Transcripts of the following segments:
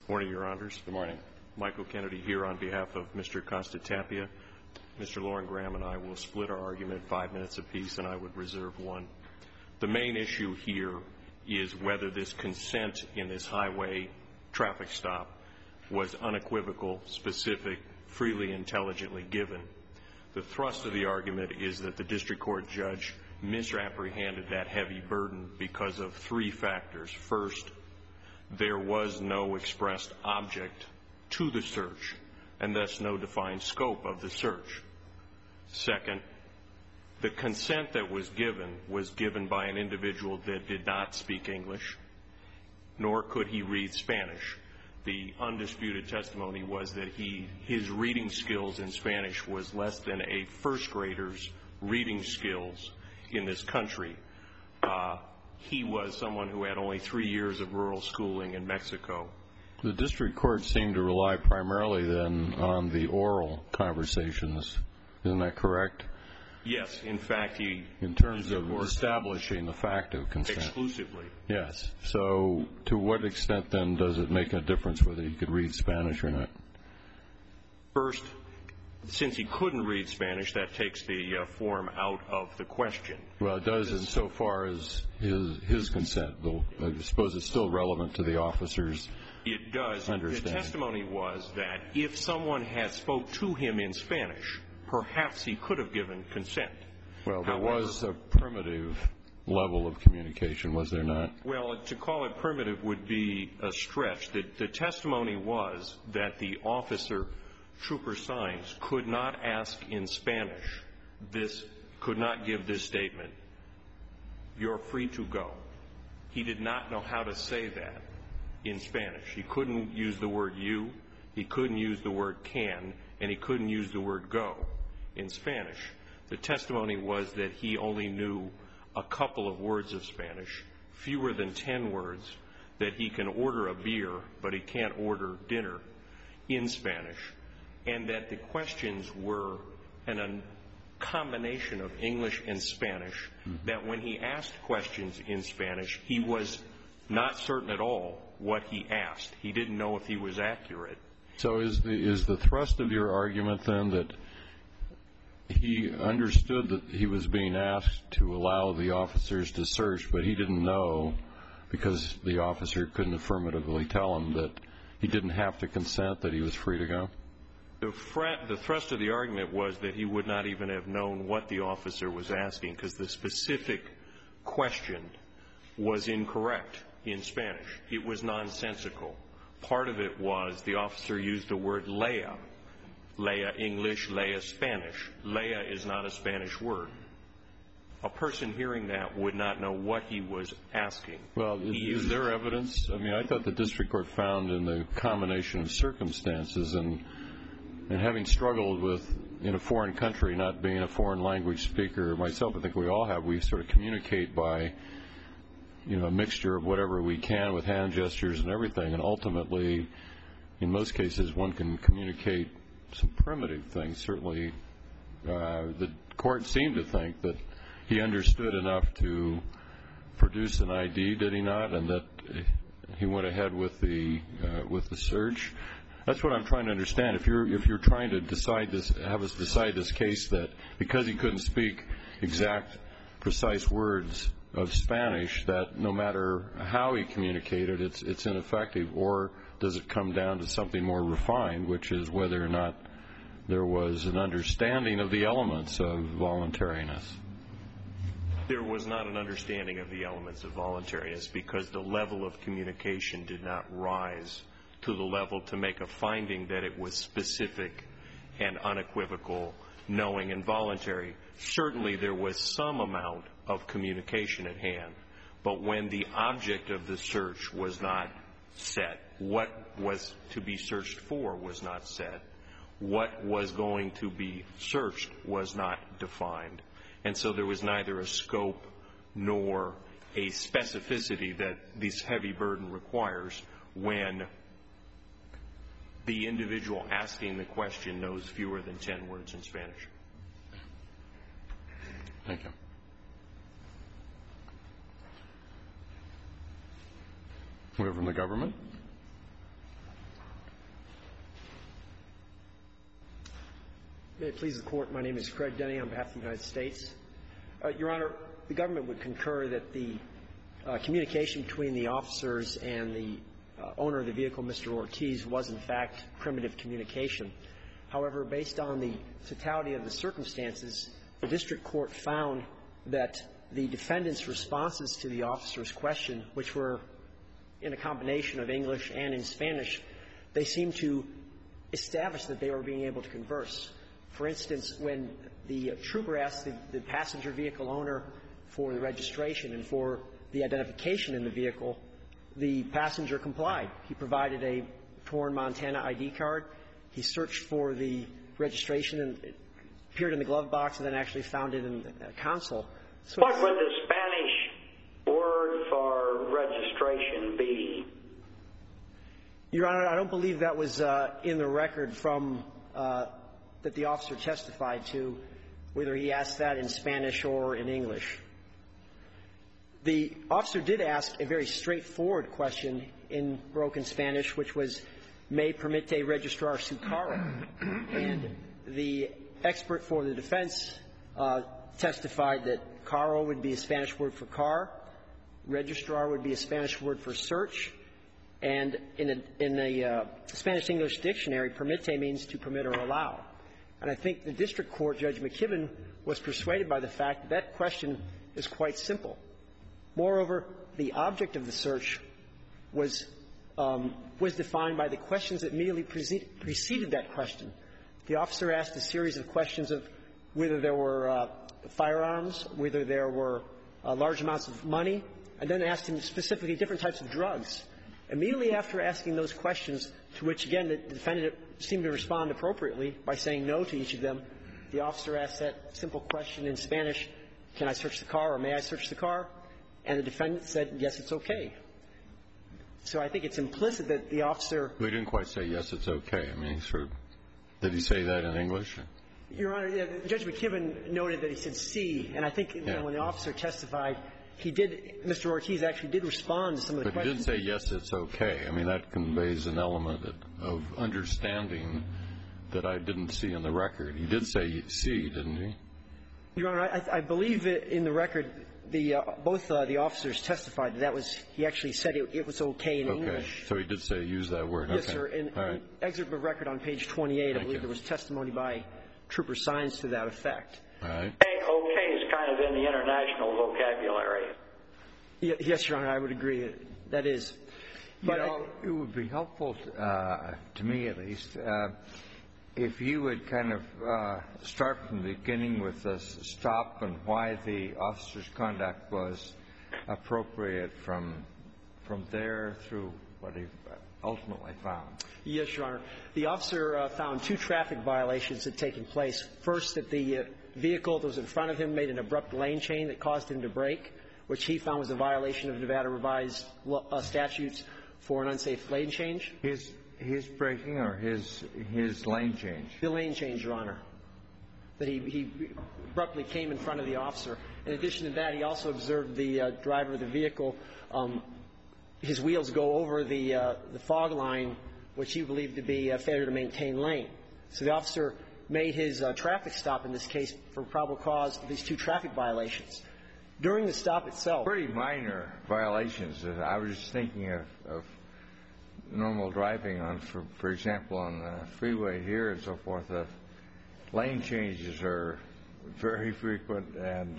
Morning, Your Honors. Good morning. Michael Kennedy here on behalf of Mr. Costa-Tapia. Mr. Lauren Graham and I will split our argument 5 minutes apiece, and I would reserve 1. The main issue here is whether this consent in this highway traffic stop was unequivocal, specific, freely, intelligently given. The thrust of the argument is that the district court judge misapprehended that heavy burden because of 3 factors. First, there was no expressed object to the search, and thus no defined scope of the search. Second, the consent that was given by an individual that did not speak English, nor could he read Spanish. The undisputed testimony was that his reading skills in Spanish was less than a first grader's reading skills in this country. He was someone who had only 3 years of rural schooling in Mexico. The district court seemed to rely primarily then on the oral conversations. Isn't that correct? Yes. In fact, in terms of establishing the fact of consent. Exclusively. Yes. So to what extent then does it make a difference whether he could read Spanish or not? First, since he couldn't read Spanish, that takes the form out of the question. Well, it does insofar as his consent, though I suppose it's still relevant to the officer's It does. understanding. The testimony was that if someone had spoke to him in Spanish, perhaps he could have given consent. Well, there was a primitive level of communication, was there not? Well, to call it primitive would be a stretch. The testimony was that the officer, Trooper Sines, could not ask in Spanish could not give this statement, "You're free to go." He did not know how to say that in Spanish. He couldn't use the word you, he couldn't use the word can, and he couldn't use the word go in Spanish. The testimony was that he only knew a couple of words of Spanish, fewer than 10 words, that he can order a beer, but he can't order dinner in Spanish, and that the questions were a combination of English and Spanish, that when he asked questions in Spanish, he was not certain at all what he asked. He didn't know if he was accurate. So is the thrust of your argument then that he understood that he was being asked to allow the officers to search, but he didn't know because the officer couldn't affirmatively tell him that he didn't have to consent, that he was free to go? The thrust of the argument was that he would not even have known what the officer was asking because the specific question was incorrect in Spanish. It was nonsensical. Part of it was the officer used the word lea. Lea English, lea Spanish. Lea is not a Spanish word. A person hearing that would not know what he was asking. Well, is there evidence? I mean, I thought the district court found in the combination of circumstances and having struggled with, in a foreign country, not being a foreign language speaker myself, I think we all have, we sort of communicate by, a mixture of whatever we can with hand gestures and everything, and ultimately, in most cases, one can communicate some primitive things. Certainly, the court seemed to think that he understood enough to produce an ID, did he not, and that he went ahead with the search. That's what I'm trying to understand. If you're trying to decide this, have us decide this case that because he couldn't speak exact, precise words of Spanish, that no matter how he communicated, it's ineffective, or does it come down to something more refined, which is whether or not there was an understanding of the elements of voluntariness? There was not an understanding of the elements of voluntariness because the level of communication did not rise to the level to make a finding that it was specific and unequivocal, knowing and voluntary. Certainly there was some amount of communication at hand, but when the object of the search was not set, what was to be searched for was not set, what was going to be searched was not defined, and so there was neither a scope nor a specificity that this heavy burden requires when the individual asking the question knows fewer than 10 words in Spanish. Thank you. We have from the government. May it please the Court, my name is Craig Denny on behalf of the United States. Your Honor, the government would concur that the communication between the officers and the owner of the vehicle, Mr. Ortiz, was in fact primitive communication. However, based on the totality of the circumstances, the district court found that the defendant's responses to the officer's question, which were in a combination of English and in Spanish, they seemed to establish that they were being able to converse. For instance, when the trooper asked the passenger vehicle owner for the registration and for the identification in the vehicle, the passenger complied. He provided a torn Montana ID card. He searched for the registration and it appeared in the glove box and then actually found it in the console. So what would the Spanish word for registration be? Your Honor, I don't believe that was in the record from that the officer testified to, whether he asked that in Spanish or in English. The officer did ask a very straightforward question in broken Spanish, which was, "Me permite registrar su carro?" And the expert for the defense testified that carro would be a Spanish word for car, registrar would be a Spanish word for search, and in a Spanish-English dictionary, permite means to permit or allow. And I think the district court, Judge McKibben, was persuaded by the fact that that question is quite simple. Moreover, the object of the search was defined by the questions that immediately preceded that question. The officer asked a series of questions of whether there were firearms, whether there were large amounts of money, and then asked him specifically different types of drugs. Immediately after asking those questions, to which, again, the defendant seemed to respond appropriately by saying no to each of them, the officer asked that simple question in Spanish, "Can I search the car?" or "May I search the car?" And the defendant said, "Yes, it's okay." So I think it's implicit that the officer — We didn't quite say, "Yes, it's okay." I mean, he sort of — did he say that in English? Your Honor, Judge McKibben noted that he said "see," and I think when the officer testified, he did — Mr. Ortiz actually did respond to some of the questions. But he didn't say, "Yes, it's okay." I mean, that conveys an element of understanding that I didn't see in the record. He did say "see," didn't he? Your Honor, I believe that in the record, both the officers testified that was — he actually said it was okay in English. Okay. So he did say use that word. Yes, okay. sir. In the excerpt of record on page 28, I believe there was testimony by Trooper Sines to that effect. All right. Okay is kind of in the international vocabulary. Yes, Your Honor, I would agree. That is. But it would be helpful to me, at least, if you would kind of start from the beginning with the stop and why the officer's conduct was appropriate from there through what he ultimately found. Yes, Your Honor. The officer found 2 traffic violations had taken place. First, that the vehicle that was in front of him made an abrupt lane change that caused him to brake, which he found was a violation of Nevada revised statutes for an unsafe lane change. His braking or his lane change? The lane change, Your Honor. That he abruptly came in front of the officer. In addition to that, he also observed the driver of the vehicle, his wheels go over the fog line, which he believed to be a failure to maintain lane. So the officer made his traffic stop in this case for probable cause of these 2 traffic violations. During the stop itself — Pretty minor violations. I was just thinking of normal driving on, for example, on the freeway here and so forth. Lane changes are very frequent,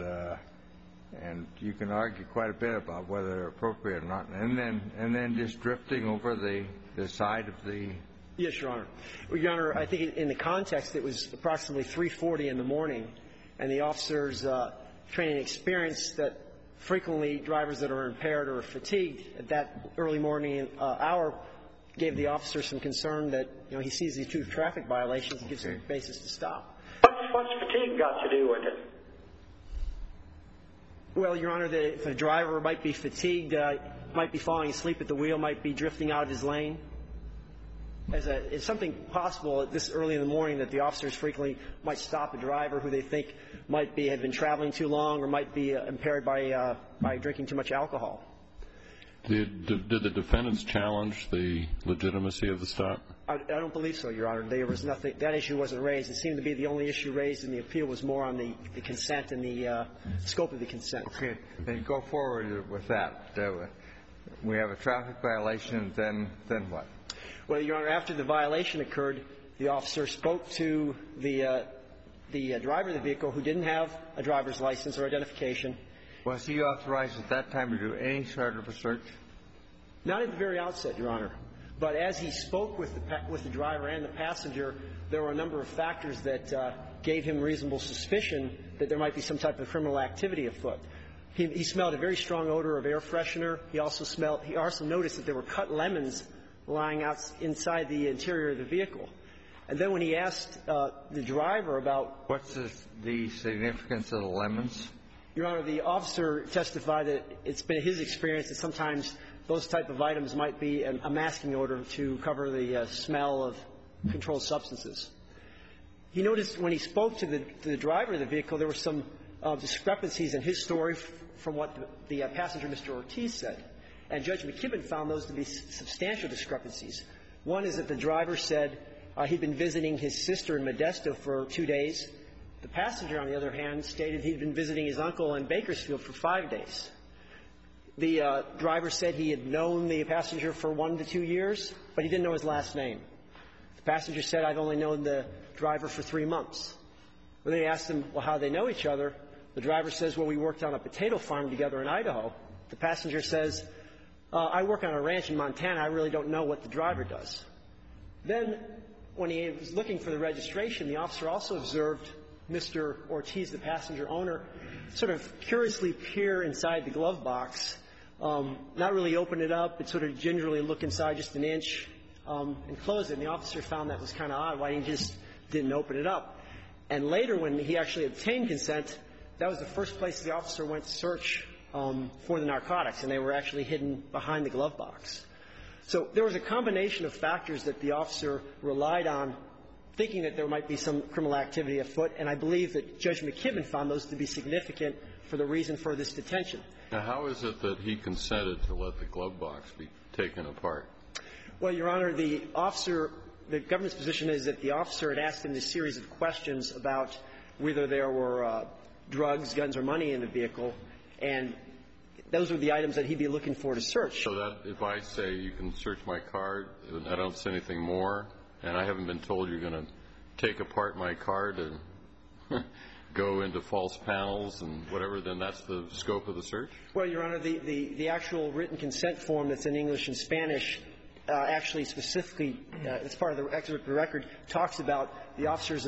and you can argue quite a bit about whether they're appropriate or not. And then just drifting over the side of the — Yes, Your Honor. Well, Your Honor, I think in the context, it was approximately 3:40 in the morning, and the officer's training experience that frequently drivers that are impaired or fatigued at that early morning hour gave the officer some concern that, he sees these 2 traffic violations and gives him a basis to stop. What's fatigue got to do with it? Well, Your Honor, if a driver might be fatigued, might be falling asleep at the wheel, might be drifting out of his lane. It's something possible at this early in the morning that the officers frequently might stop a driver who they think might have been traveling too long or might be impaired by drinking too much alcohol. Did the defendants challenge the legitimacy of the stop? I don't believe so, Your Honor. There was nothing. That issue wasn't raised. It seemed to be the only issue raised in the appeal was more on the consent and the scope of the consent. Okay. Then go forward with that. We have a traffic violation, then what? Well, Your Honor, after the violation occurred, the officer spoke to the driver of the vehicle who didn't have a driver's license or identification. Was he authorized at that time to do any sort of a search? Not at the very outset, Your Honor. But as he spoke with the driver and the passenger, there were a number of factors that gave him reasonable suspicion that there might be some type of criminal activity afoot. He smelled a very strong odor of air freshener. He also noticed that there were cut lemons lying out inside the interior of the vehicle. And then when he asked the driver about what's the significance of the lemons? Your Honor, the officer testified that it's been his experience that sometimes those type of items might be a masking odor to cover the smell of controlled substances. He noticed when he spoke to the driver of the vehicle, there were some discrepancies in his story from what the passenger, Mr. Ortiz, said. And Judge McKibben found those to be substantial discrepancies. One is that the driver said he'd been visiting his sister in Modesto for 2 days. The passenger, on the other hand, stated he'd been visiting his uncle in Bakersfield for 5 days. The driver said he had known the passenger for 1 to 2 years, but he didn't know his last name. The passenger said, I've only known the driver for 3 months. When they asked him, well, how do they know each other? The driver says, well, we worked on a potato farm together in Idaho. The passenger says, I work on a ranch in Montana. I really don't know what the driver does. Then, when he was looking for the registration, the officer also observed Mr. Ortiz, the passenger owner, sort of curiously peer inside the glove box, not really open it up, but sort of gingerly look inside just an inch and close it. And the officer found that was kind of odd, why he just didn't open it up. And later, when he actually obtained consent, that was the first place the officer went to search for the narcotics, and they were actually hidden behind the glove box. So there was a combination of factors that the officer relied on, thinking that there might be some criminal activity afoot, and I believe that Judge McKibben found those to be significant for the reason for this detention. Now, how is it that he consented to let the glove box be taken apart? Well, Your Honor, the government's position is that the officer had asked him this series of questions about whether there were drugs, guns, or money in the vehicle, and those were the items that he'd be looking for to search. So that if I say you can search my car, I don't say anything more, and I haven't been told you're going to take apart my car to go into false panels and whatever, then that's the scope of the search? Well, Your Honor, the actual written consent form that's in English and Spanish actually specifically, as part of the excerpt of the record, talks about the officers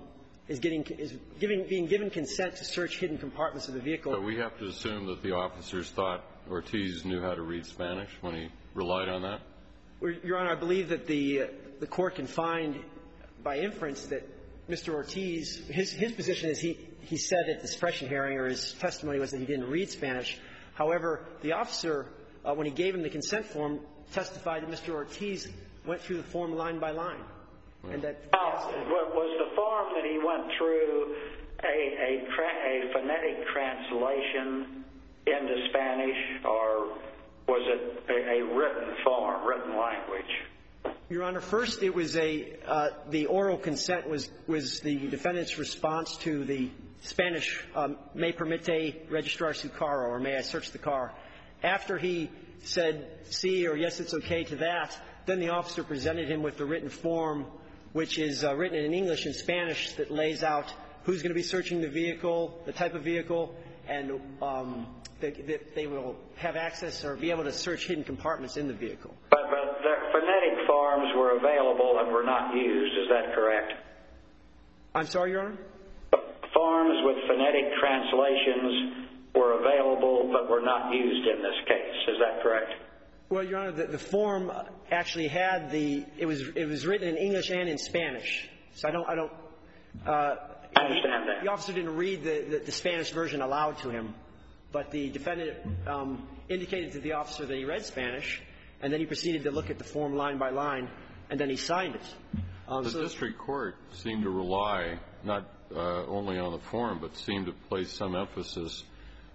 being given consent to search hidden compartments of the vehicle. So we have to assume that the officers thought Ortiz knew how to read Spanish when he relied on that? Your Honor, I believe that the court can find by inference that Mr. Ortiz, his position is he said at the suppression hearing, or his testimony was that he didn't read Spanish. However, the officer, when he gave him the consent form, testified that Mr. Ortiz went through the form line by line. And that was the form that he went through a phonetic translation into Spanish, or was it a written form, written language? Your Honor, first it was the oral consent was the defendant's response to the Spanish "me permite registrar su carro," or "may I search the car." After he said "sí" or "yes, it's okay" to that, then the officer presented him with the written form, which is written in English and Spanish, that lays out who's going to be searching the vehicle, the type of vehicle, and that they will have access or be able to search hidden compartments in the vehicle. But the phonetic forms were available and were not used. Is that correct? I'm sorry, Your Honor? Forms with phonetic translations were available but were not used in this case. Is that correct? Well, Your Honor, the form actually had it was written in English and in Spanish. So I understand that. The officer didn't read the Spanish version aloud to him, but the defendant indicated to the officer that he read Spanish, and then he proceeded to look at the form line by line, and then he signed it. The district court seemed to rely not only on the form, but seemed to place some emphasis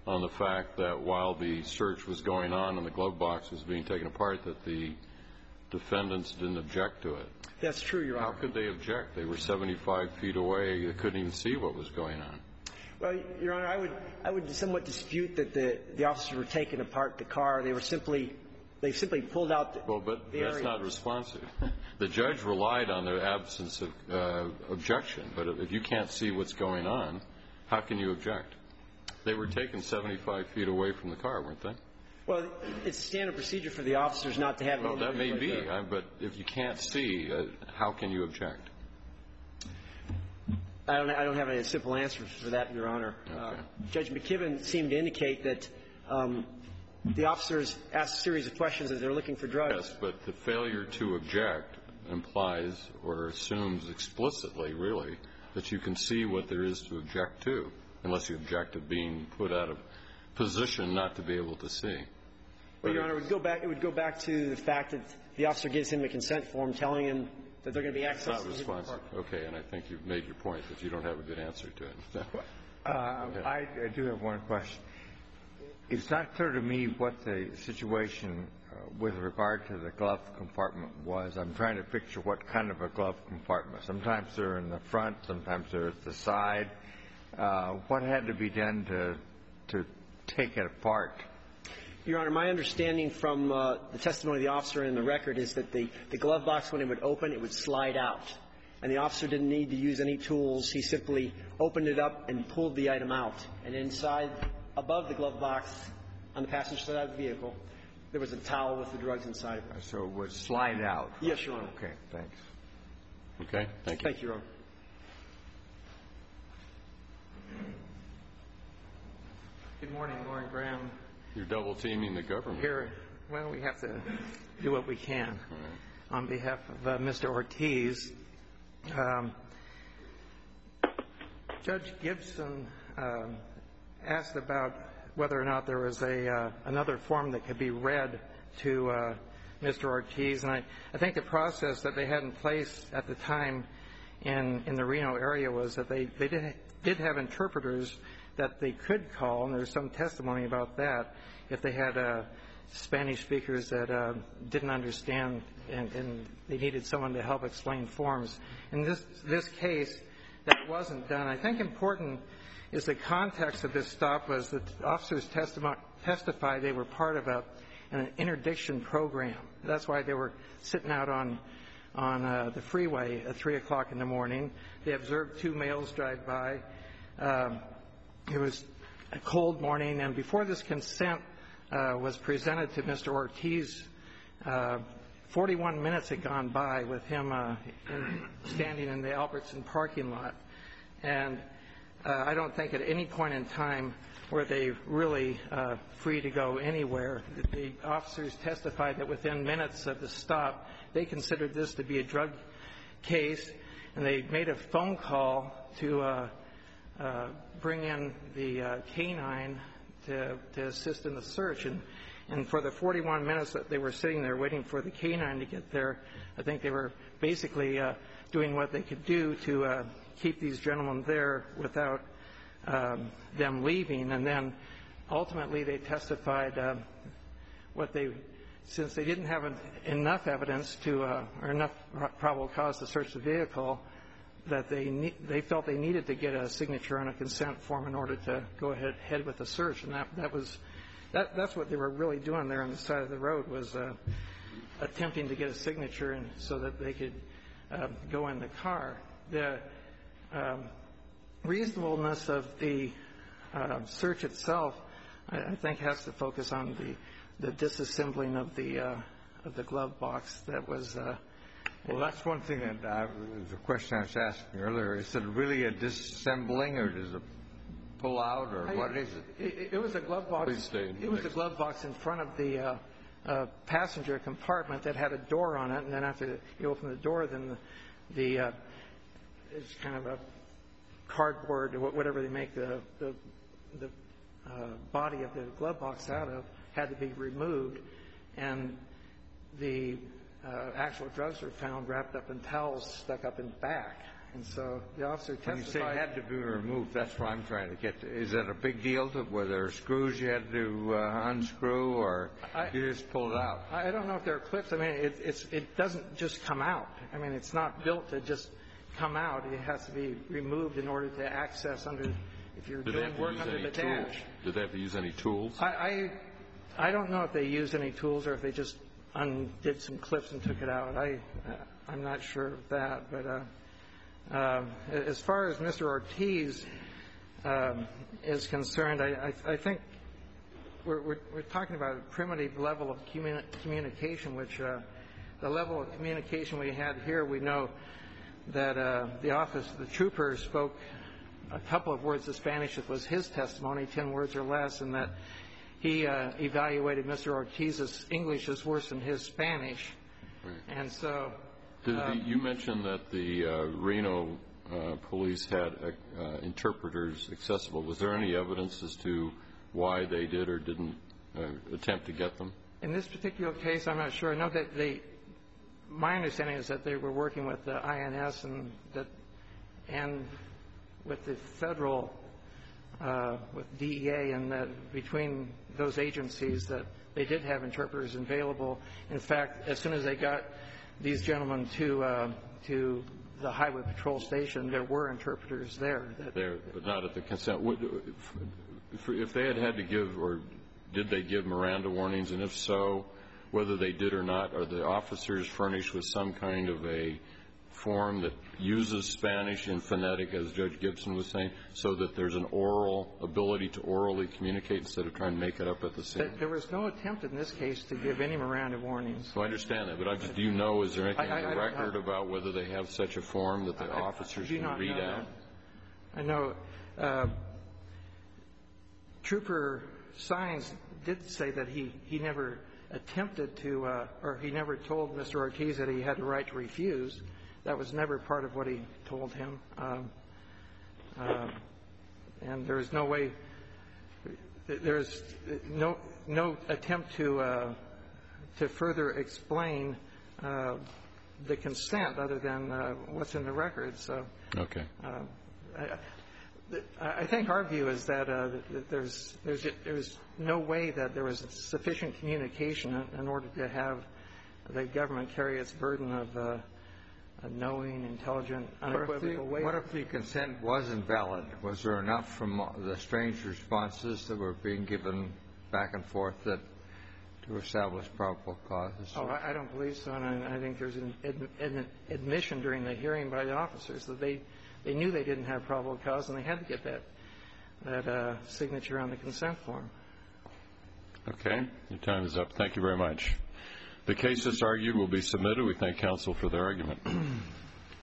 on the fact that while the search was going on and the glove box was being taken apart, that the defendants didn't object to it. That's true, Your Honor. How could they object? They were 75 feet away. They couldn't even see what was going on. Well, Your Honor, I would somewhat dispute that the officers were taking apart the car. They simply pulled out the area. Well, but that's not responsive. The judge relied on the absence of objection. But if you can't see what's going on, how can you object? They were taken 75 feet away from the car, weren't they? Well, it's standard procedure for the officers not to have an Well, that may be. there. But if you can't see, how can you object? I don't have a simple answer for that, Your Honor. Okay. Judge McKibben seemed to indicate that the officers asked a series of questions as they're looking for drugs. Yes, but the failure to object implies or assumes explicitly, really, that you can see what there is to object to, unless you object to being put out of position not to be able to see. Well, Your Honor, it would go back to the fact that the officer gives him a consent form telling him that they're going to be accessing. It's not responsive. Okay, and I think you've made your point that you don't have a good answer to it. I do have one question. It's not clear to me what the situation with regard to the glove compartment was. I'm trying to picture what kind of a glove compartment. Sometimes they're in the front, sometimes they're at the side. What had to be done to take it apart? Your Honor, my understanding from the testimony of the officer in the record is that the glove box, when it would open, it would slide out. And the officer didn't need to use any tools. He simply opened it up and pulled the item out. And inside, above the glove box, on the passenger side of the vehicle, there was a towel with the drugs inside of it. So it would slide out? Yes, Your Honor. Okay, thanks. Okay, thank you. Thank you, Your Honor. Good morning, Lauren Graham. You're double-teaming the government. Here, well, we have to do what we can. Right. On behalf of Mr. Ortiz, Judge Gibson asked about whether or not there was another form that could be read to Mr. Ortiz. And I think the process that they had in place at the time in the Reno area was that they did have interpreters that they could call, and there's some testimony about that, if they had Spanish speakers that didn't understand and they needed someone to help explain forms. In this case, that wasn't done. I think important is the context of this stop was that officers testified they were part of an interdiction program. That's why they were sitting out on the freeway at 3 o'clock in the morning. They observed two males drive by. It was a cold morning, and before this consent was presented to Mr. Ortiz, 41 minutes had gone by with him standing in the Albertson parking lot. And I don't think at any point in time were they really free to go anywhere. The officers testified that within minutes of the stop, they considered this to be a drug case, and they made a phone call to bring in the canine to assist in the search. And for the 41 minutes that they were sitting there waiting for the canine to get there, I think they were basically doing what they could do to keep these gentlemen there without them leaving. And then ultimately they testified since they didn't have enough evidence or enough probable cause to search the vehicle, that they felt they needed to get a signature on a consent form in order to go ahead with the search. And that's what they were really doing there on the side of the road, was attempting to get a signature so that they could go in the car. The reasonableness of the search itself, I think, has to focus on the disassembling of the glove box that was. Well, that's one thing that the question I was asking earlier. Is it really a disassembling, or does it pull out, or what is it? It was a glove box. It was a glove box in front of the passenger compartment that had a door on it, and then after you open the door, then it's kind of a cardboard or whatever they make the body of the glove box out of had to be removed, and the actual drugs were found wrapped up in towels stuck up in the back. And so the officer testified. When you say had to be removed, that's what I'm trying to get to. Is that a big deal? Were there screws you had to unscrew, or you just pull it out? I don't know if there are clips. I mean, it doesn't just come out. I mean, it's not built to just come out. It has to be removed in order to access under, if you're doing work under the dash. Did they have to use any tools? I don't know if they used any tools or if they just undid some clips and took it out. I'm not sure of that. But as far as Mr. Ortiz is concerned, I think we're talking about a primitive level of communication, which the level of communication we had here, we know that the trooper spoke a couple of words of Spanish. It was his testimony, 10 words or less, and that he evaluated Mr. Ortiz's English as worse than his Spanish. Right. And so you mentioned that the Reno police had interpreters accessible. Was there any evidence as to why they did or didn't attempt to get them? In this particular case, I'm not sure. I know that my understanding is that they were working with the INS and with the federal, with DEA, and that between those agencies that they did have interpreters available. In fact, as soon as they got these gentlemen to the highway patrol station, there were interpreters there. But not at the consent. If they had to give, or did they give Miranda warnings, and if so, whether they did or not, are the officers furnished with some kind of a form that uses Spanish in phonetic, as Judge Gibson was saying, so that there's an ability to orally communicate instead of trying to make it up at the scene? There was no attempt in this case to give any Miranda warnings. So I understand that, but do you know, is there anything in the record about whether they have such a form that the officers can read out? I know Trooper Sines did say that he never attempted to, or he never told Mr. Ortiz that he had the right to refuse. That was never part of what he told him. And there is no way, there is no attempt to further explain the consent other than what's in the record. So, okay. I think our view is that there's no way that there was sufficient communication in order to have the government carry its burden of a knowing, intelligent, unequivocal way. What if the consent was invalid? Was there enough from the strange responses that were being given back and forth to establish probable causes? Oh, I don't believe so, and I think there's an admission during the hearing by the officers that they knew they didn't have probable cause, and they had to get that signature on the consent form. Okay. Your time is up. Thank you very much. The case that's argued will be submitted. We thank counsel for their argument.